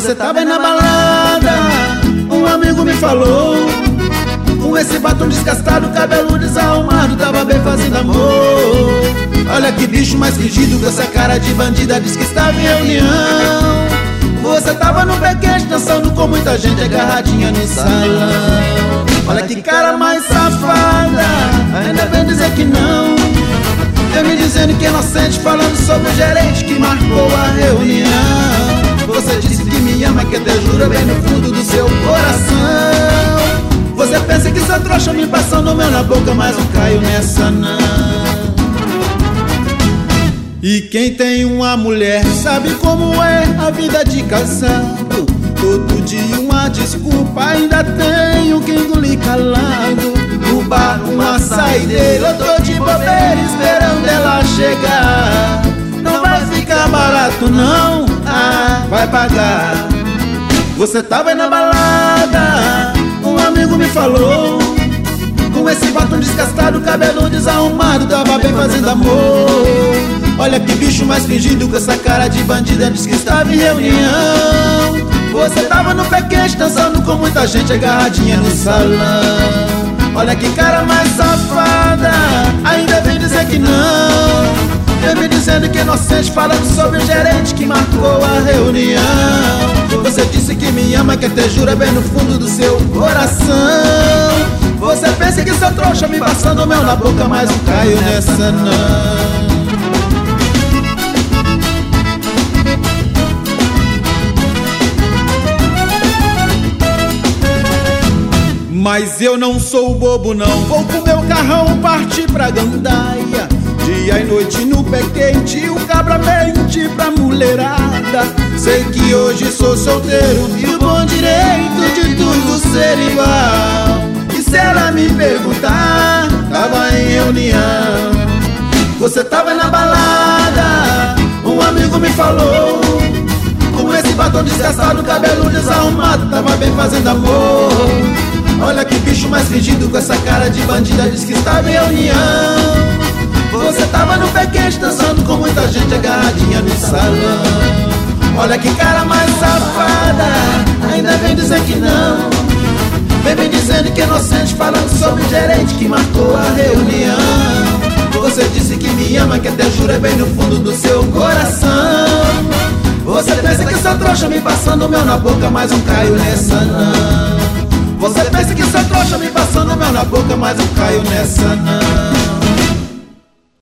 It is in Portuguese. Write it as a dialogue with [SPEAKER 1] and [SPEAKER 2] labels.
[SPEAKER 1] Você tava aí na balada, um amigo me falou, com esse batom desgastado, cabelo desarrumado, tava bem fazendo amor. Olha que bicho mais fingido, com essa cara de bandida, diz que estava em reunião. Você tava no backstage dançando com muita gente agarradinha no salão. Olha que cara mais safada, ainda vem dizer que não. Eu me dizendo que é inocente, falando sobre o gerente que marcou a reunião. Você disse que me ama, que até jura bem no fundo do seu coração. Você pensa que sou trouxa me passando mel na boca, mas não caio nessa não. E quem tem uma mulher sabe como é a vida de casado. Todo dia uma desculpa, ainda tenho que engolir calado. No bar, uma saideira, eu tô de bobeira esperando ela chegar. Não vai ficar barato não, vai pagar. Você tava aí na balada, um amigo me falou, com esse batom desgastado, cabelo desarrumado, tava bem fazendo amor. Olha que bicho mais fingido, com essa cara de bandida, diz que estava em reunião. Você tava no backstage dançando com muita gente agarradinha no salão. Olha que cara mais safada, ainda vem dizer que não. Eu me dizendo que é inocente, falando sobre o gerente que marcou a reunião. Você disse que me ama, que até jura bem no fundo do seu coração. Você pensa que sou trouxa me passando mel na boca, mas não caio nessa não. Mas eu não sou bobo não, vou com meu carrão partir pra gandaia. Dia e noite no pé quente, o cabra mente pra mulherada. Sei que hoje sou solteiro e o bom direito de tudo ser igual. E se ela me perguntar, tava em reunião. Você tava na balada, um amigo me falou, com esse batom desgastado, cabelo desarrumado, tava bem fazendo amor. Olha que bicho mais fingido, com essa cara de bandida, diz que estava em reunião. Você tava no backstage dançando com muita gente agarradinha no salão. Olha que cara mais safada, ainda vem dizer que não. Vem dizendo que é inocente, falando sobre o gerente que marcou a reunião. Você disse que me ama, que até jura bem no fundo do seu coração. Você pensa que sou trouxa me passando mel na boca, mas não caio nessa não. Você pensa que sou trouxa me passando mel na boca, mas não caio nessa não.